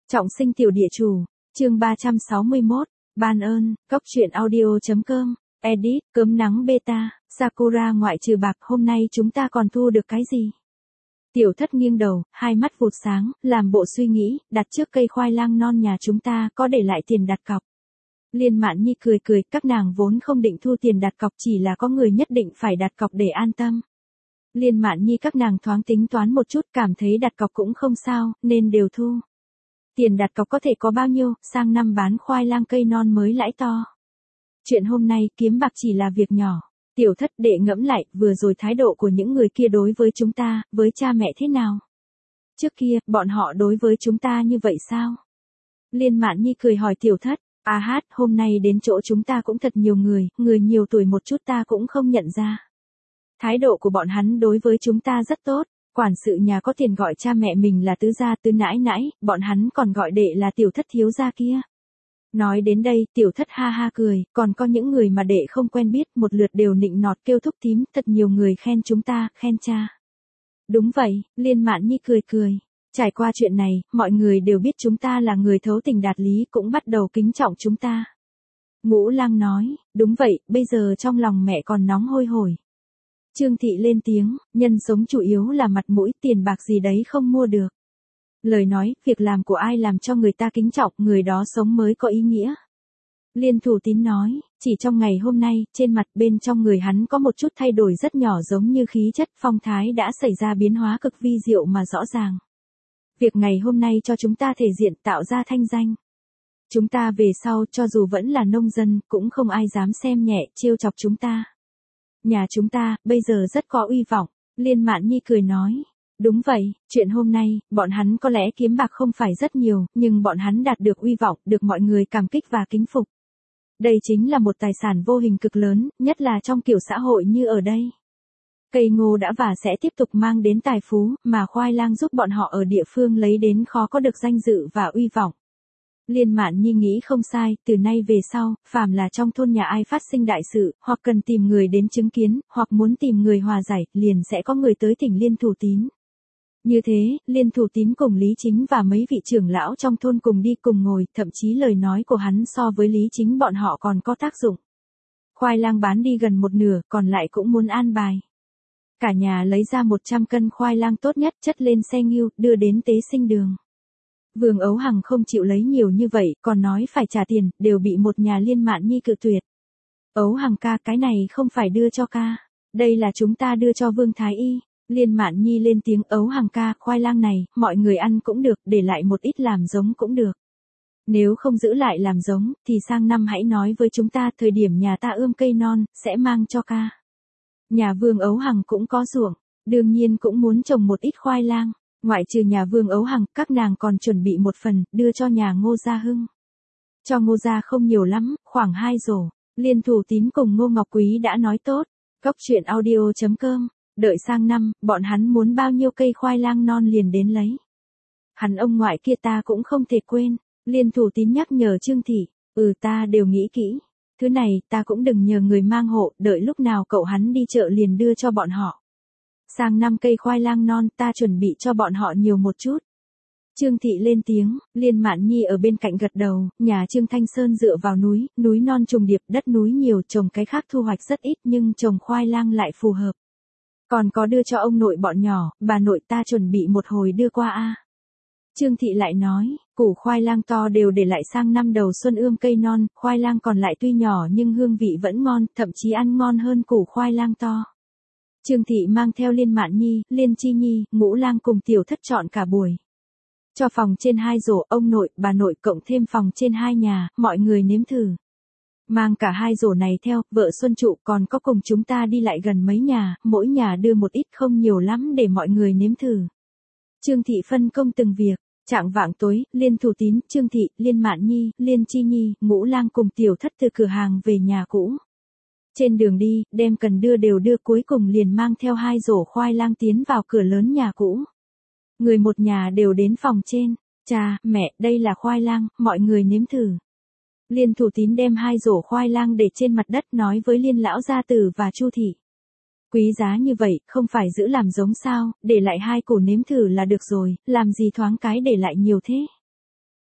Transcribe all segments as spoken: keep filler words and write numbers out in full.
Trọng sinh tiểu địa chủ, chương ba trăm sáu mươi mốt, ban ơn, góc truyện audio.com, edit, cớm nắng beta, Sakura ngoại trừ bạc hôm nay chúng ta còn thu được cái gì? Tiểu thất nghiêng đầu, hai mắt vụt sáng, làm bộ suy nghĩ, đặt trước cây khoai lang non nhà chúng ta có để lại tiền đặt cọc. Liên Mạn Nhi cười cười, các nàng vốn không định thu tiền đặt cọc, chỉ là có người nhất định phải đặt cọc để an tâm. Liên Mạn Nhi các nàng thoáng tính toán một chút, cảm thấy đặt cọc cũng không sao, nên đều thu. Tiền đặt cọc có thể có bao nhiêu, sang năm bán khoai lang cây non mới lãi to. Chuyện hôm nay kiếm bạc chỉ là việc nhỏ. Tiểu thất đệ ngẫm lại, vừa rồi thái độ của những người kia đối với chúng ta, với cha mẹ thế nào? Trước kia, bọn họ đối với chúng ta như vậy sao? Liên Mạn Nhi cười hỏi tiểu thất, a hát, hôm nay đến chỗ chúng ta cũng thật nhiều người, người nhiều tuổi một chút ta cũng không nhận ra. Thái độ của bọn hắn đối với chúng ta rất tốt, quản sự nhà có tiền gọi cha mẹ mình là tứ gia tứ nãi nãi, bọn hắn còn gọi đệ là tiểu thất thiếu gia kia. Nói đến đây, tiểu thất ha ha cười, còn có những người mà đệ không quen biết, một lượt đều nịnh nọt kêu thúc thím, thật nhiều người khen chúng ta, khen cha. Đúng vậy, Liên Mạn Nhi cười cười. Trải qua chuyện này, mọi người đều biết chúng ta là người thấu tình đạt lý, cũng bắt đầu kính trọng chúng ta. Ngũ Lang nói, đúng vậy, bây giờ trong lòng mẹ còn nóng hôi hổi. Trương Thị lên tiếng, nhân sống chủ yếu là mặt mũi, tiền bạc gì đấy không mua được. Lời nói, việc làm của ai làm cho người ta kính trọng, người đó sống mới có ý nghĩa. Liên Thủ Tín nói, chỉ trong ngày hôm nay, trên mặt bên trong người hắn có một chút thay đổi rất nhỏ, giống như khí chất phong thái đã xảy ra biến hóa cực vi diệu mà rõ ràng. Việc ngày hôm nay cho chúng ta thể diện, tạo ra thanh danh. Chúng ta về sau cho dù vẫn là nông dân, cũng không ai dám xem nhẹ, trêu chọc chúng ta. Nhà chúng ta, bây giờ rất có uy vọng, Liên Mạn Nhi cười nói. Đúng vậy, chuyện hôm nay, bọn hắn có lẽ kiếm bạc không phải rất nhiều, nhưng bọn hắn đạt được uy vọng, được mọi người cảm kích và kính phục. Đây chính là một tài sản vô hình cực lớn, nhất là trong kiểu xã hội như ở đây. Cây ngô đã và sẽ tiếp tục mang đến tài phú, mà khoai lang giúp bọn họ ở địa phương lấy đến khó có được danh dự và uy vọng. Liên Mạn Nhi nghĩ không sai, từ nay về sau, phàm là trong thôn nhà ai phát sinh đại sự, hoặc cần tìm người đến chứng kiến, hoặc muốn tìm người hòa giải, liền sẽ có người tới thỉnh Liên Thủ Tín. Như thế, Liên Thủ Tín cùng Lý Chính và mấy vị trưởng lão trong thôn cùng đi cùng ngồi, thậm chí lời nói của hắn so với Lý Chính bọn họ còn có tác dụng. Khoai lang bán đi gần một nửa, còn lại cũng muốn an bài. Cả nhà lấy ra một trăm cân khoai lang tốt nhất, chất lên xe ngưu, đưa đến tế sinh đường. Vương Ấu Hằng không chịu lấy nhiều như vậy, còn nói phải trả tiền, đều bị một nhà Liên Mạn Nhi cự tuyệt. Ấu Hằng ca, cái này không phải đưa cho ca, đây là chúng ta đưa cho Vương Thái Y. Liên Mạn Nhi lên tiếng, Ấu Hằng ca, khoai lang này, mọi người ăn cũng được, để lại một ít làm giống cũng được. Nếu không giữ lại làm giống, thì sang năm hãy nói với chúng ta, thời điểm nhà ta ươm cây non, sẽ mang cho ca. Nhà Vương Ấu Hằng cũng có ruộng, đương nhiên cũng muốn trồng một ít khoai lang. Ngoại trừ nhà Vương Ấu Hằng, các nàng còn chuẩn bị một phần, đưa cho nhà Ngô Gia Hưng. Cho Ngô Gia không nhiều lắm, khoảng hai rổ. Liên Thủ Tín cùng Ngô Ngọc Quý đã nói tốt. Góc truyện audio.com, đợi sang năm, bọn hắn muốn bao nhiêu cây khoai lang non liền đến lấy. Hắn ông ngoại kia ta cũng không thể quên. Liên Thủ Tín nhắc nhở Trương Thị, ừ ta đều nghĩ kỹ. Thứ này, ta cũng đừng nhờ người mang hộ, đợi lúc nào cậu hắn đi chợ liền đưa cho bọn họ. Sang năm cây khoai lang non ta chuẩn bị cho bọn họ nhiều một chút. Trương Thị lên tiếng, Liên Mạn Nhi ở bên cạnh gật đầu, nhà Trương Thanh Sơn dựa vào núi, núi non trùng điệp, đất núi nhiều, trồng cái khác thu hoạch rất ít nhưng trồng khoai lang lại phù hợp. Còn có đưa cho ông nội bọn nhỏ, bà nội ta chuẩn bị một hồi đưa qua a. Trương Thị lại nói, củ khoai lang to đều để lại sang năm đầu xuân ươm cây non, khoai lang còn lại tuy nhỏ nhưng hương vị vẫn ngon, thậm chí ăn ngon hơn củ khoai lang to. Trương Thị mang theo Liên Mạn Nhi, Liên Chi Nhi, Ngũ Lang cùng tiểu thất chọn cả buổi. Cho phòng trên hai rổ, ông nội, bà nội cộng thêm phòng trên hai nhà, mọi người nếm thử. Mang cả hai rổ này theo, vợ Xuân Trụ còn có cùng chúng ta đi lại gần mấy nhà, mỗi nhà đưa một ít không nhiều lắm để mọi người nếm thử. Trương Thị phân công từng việc, chạng vạng tối, Liên Thủ Tín, Trương Thị, Liên Mạn Nhi, Liên Chi Nhi, Ngũ Lang cùng tiểu thất từ cửa hàng về nhà cũ. Trên đường đi, đem cần đưa đều đưa, cuối cùng liền mang theo hai rổ khoai lang tiến vào cửa lớn nhà cũ. Người một nhà đều đến phòng trên, cha, mẹ, đây là khoai lang, mọi người nếm thử. Liên Thủ Tín đem hai rổ khoai lang để trên mặt đất nói với Liên Lão Gia Tử và Chu Thị. Quý giá như vậy, không phải giữ làm giống sao, để lại hai củ nếm thử là được rồi, làm gì thoáng cái để lại nhiều thế.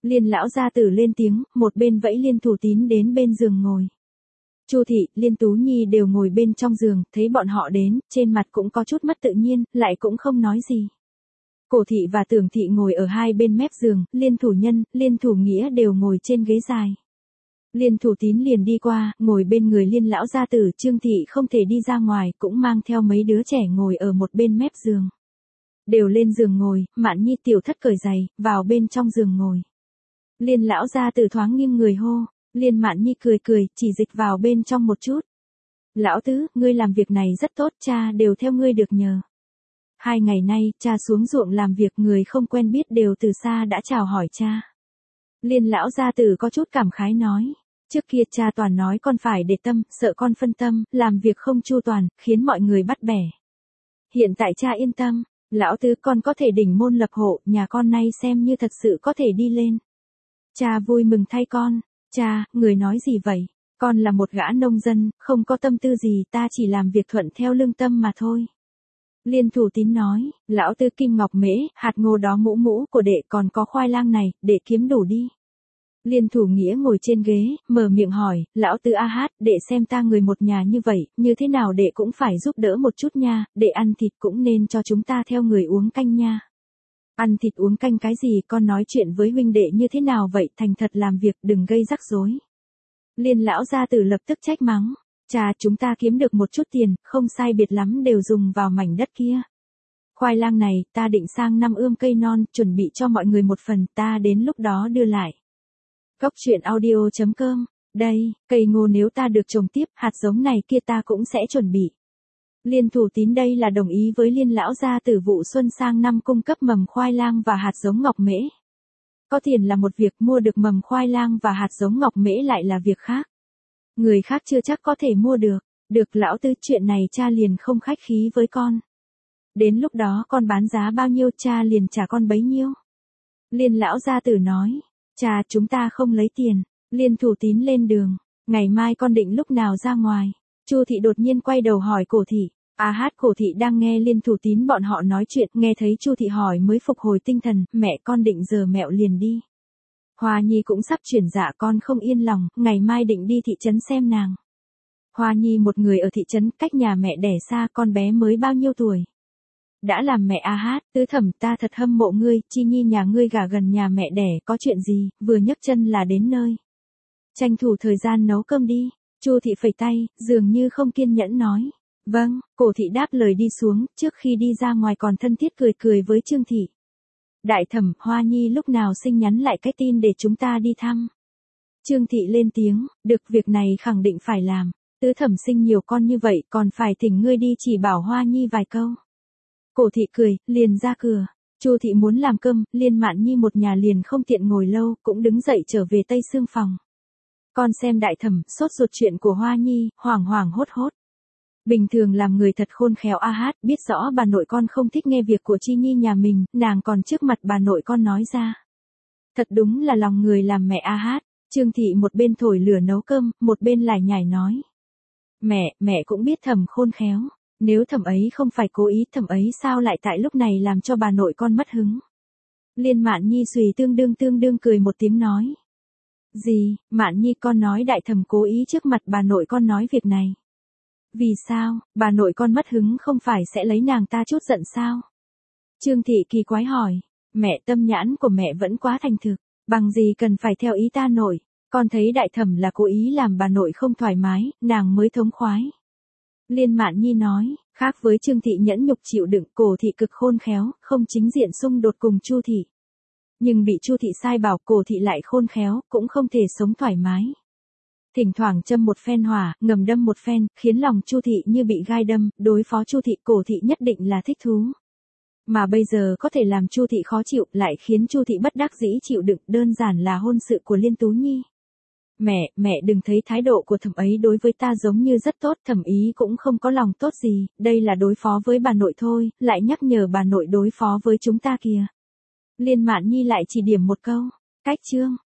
Liên lão gia tử lên tiếng, một bên vẫy Liên Thủ Tín đến bên giường ngồi. Chu thị, Liên Tú Nhi đều ngồi bên trong giường, thấy bọn họ đến, trên mặt cũng có chút mất tự nhiên, lại cũng không nói gì. Cổ thị và Tưởng thị ngồi ở hai bên mép giường, Liên Thủ Nhân, Liên Thủ Nghĩa đều ngồi trên ghế dài. Liên Thủ Tín liền đi qua, ngồi bên người Liên lão gia tử, Trương thị không thể đi ra ngoài, cũng mang theo mấy đứa trẻ ngồi ở một bên mép giường. Đều lên giường ngồi, Mạn Nhi tiểu thất cởi giày, vào bên trong giường ngồi. Liên lão gia tử thoáng nghiêng người hô, Liên Mạn Nhi cười cười, chỉ dịch vào bên trong một chút. Lão tứ, ngươi làm việc này rất tốt, cha đều theo ngươi được nhờ. Hai ngày nay, cha xuống ruộng làm việc, người không quen biết đều từ xa đã chào hỏi cha. Liên lão gia tử có chút cảm khái nói, trước kia cha toàn nói con phải để tâm, sợ con phân tâm, làm việc không chu toàn, khiến mọi người bắt bẻ. Hiện tại cha yên tâm, lão tứ con có thể đỉnh môn lập hộ, nhà con nay xem như thật sự có thể đi lên. Cha vui mừng thay con. Cha, người nói gì vậy? Con là một gã nông dân, không có tâm tư gì, ta chỉ làm việc thuận theo lương tâm mà thôi. Liên Thủ Tín nói, lão tứ kim ngọc mễ, hạt ngô đó mũ mũ của đệ còn có khoai lang này, đệ kiếm đủ đi. Liên Thủ Nghĩa ngồi trên ghế, mở miệng hỏi, lão tứ a hát, đệ xem ta người một nhà như vậy, như thế nào đệ cũng phải giúp đỡ một chút nha, đệ ăn thịt cũng nên cho chúng ta theo người uống canh nha. Ăn thịt uống canh cái gì, con nói chuyện với huynh đệ như thế nào vậy, thành thật làm việc, đừng gây rắc rối. Liên lão gia tử lập tức trách mắng, cha chúng ta kiếm được một chút tiền, không sai biệt lắm đều dùng vào mảnh đất kia. Khoai lang này, ta định sang năm ươm cây non, chuẩn bị cho mọi người một phần, ta đến lúc đó đưa lại. Cốc truyện audio chấm com, đây, cây ngô nếu ta được trồng tiếp, hạt giống này kia ta cũng sẽ chuẩn bị. Liên Thủ Tín đây là đồng ý với Liên lão gia tử vụ xuân sang năm cung cấp mầm khoai lang và hạt giống ngọc mễ. Có tiền là một việc, mua được mầm khoai lang và hạt giống ngọc mễ lại là việc khác. Người khác chưa chắc có thể mua được, được lão tứ, chuyện này cha liền không khách khí với con. Đến lúc đó con bán giá bao nhiêu cha liền trả con bấy nhiêu. Liên lão gia tử nói, cha chúng ta không lấy tiền. Liên Thủ Tín lên đường, ngày mai con định lúc nào ra ngoài. Chu thị đột nhiên quay đầu hỏi Cổ thị. A hát Cổ thị đang nghe Liên Thủ Tín bọn họ nói chuyện, nghe thấy Chu thị hỏi mới phục hồi tinh thần, mẹ con định giờ mẹo liền đi. Hoa Nhi cũng sắp chuyển dạ, con không yên lòng, ngày mai định đi thị trấn xem nàng. Hoa Nhi một người ở thị trấn, cách nhà mẹ đẻ xa, con bé mới bao nhiêu tuổi. Đã làm mẹ A hát, tứ thẩm ta thật hâm mộ ngươi, Chi Nhi nhà ngươi gả gần nhà mẹ đẻ, có chuyện gì, vừa nhấc chân là đến nơi. Tranh thủ thời gian nấu cơm đi. Chu thị phẩy tay, dường như không kiên nhẫn nói. Vâng, Cổ thị đáp lời đi xuống, trước khi đi ra ngoài còn thân thiết cười cười với Trương thị. Đại thẩm, Hoa Nhi lúc nào sinh nhắn lại cái tin để chúng ta đi thăm. Trương thị lên tiếng, được, việc này khẳng định phải làm. Tứ thẩm sinh nhiều con như vậy, còn phải thỉnh ngươi đi chỉ bảo Hoa Nhi vài câu. Cổ thị cười, liền ra cửa. Chu thị muốn làm cơm, Liên Mạn Nhi một nhà liền không tiện ngồi lâu, cũng đứng dậy trở về tây xương phòng. Con xem đại thẩm, sốt ruột chuyện của Hoa Nhi, hoảng hoảng hốt hốt. Bình thường làm người thật khôn khéo a hát, biết rõ bà nội con không thích nghe việc của Chi Nhi nhà mình, nàng còn trước mặt bà nội con nói ra. Thật đúng là lòng người làm mẹ a hát. Trương thị một bên thổi lửa nấu cơm, một bên lải nhải nói. Mẹ, mẹ cũng biết thẩm khôn khéo. Nếu thẩm ấy không phải cố ý, thẩm ấy sao lại tại lúc này làm cho bà nội con mất hứng. Liên Mạn Nhi xùy tương đương tương đương cười một tiếng nói. Gì, Mạn Nhi con nói đại thẩm cố ý trước mặt bà nội con nói việc này. Vì sao, bà nội con mất hứng không phải sẽ lấy nàng ta chút giận sao? Trương thị kỳ quái hỏi, mẹ tâm nhãn của mẹ vẫn quá thành thực, bằng gì cần phải theo ý ta nội, con thấy đại thẩm là cố ý làm bà nội không thoải mái, nàng mới thống khoái. Liên Mạn Nhi nói, khác với Trương thị nhẫn nhục chịu đựng, Cổ thị cực khôn khéo, không chính diện xung đột cùng Chu thị. Nhưng bị Chu thị sai bảo, Cổ thị lại khôn khéo, cũng không thể sống thoải mái. Thỉnh thoảng châm một phen hỏa, ngầm đâm một phen, khiến lòng Chu thị như bị gai đâm, đối phó Chu thị, Cổ thị nhất định là thích thú. Mà bây giờ có thể làm Chu thị khó chịu, lại khiến Chu thị bất đắc dĩ chịu đựng, đơn giản là hôn sự của Liên Tú Nhi. Mẹ, mẹ đừng thấy thái độ của thẩm ấy đối với ta giống như rất tốt, thẩm ý cũng không có lòng tốt gì, đây là đối phó với bà nội thôi, lại nhắc nhở bà nội đối phó với chúng ta kìa. Liên Mạn Nhi lại chỉ điểm một câu, cách chương.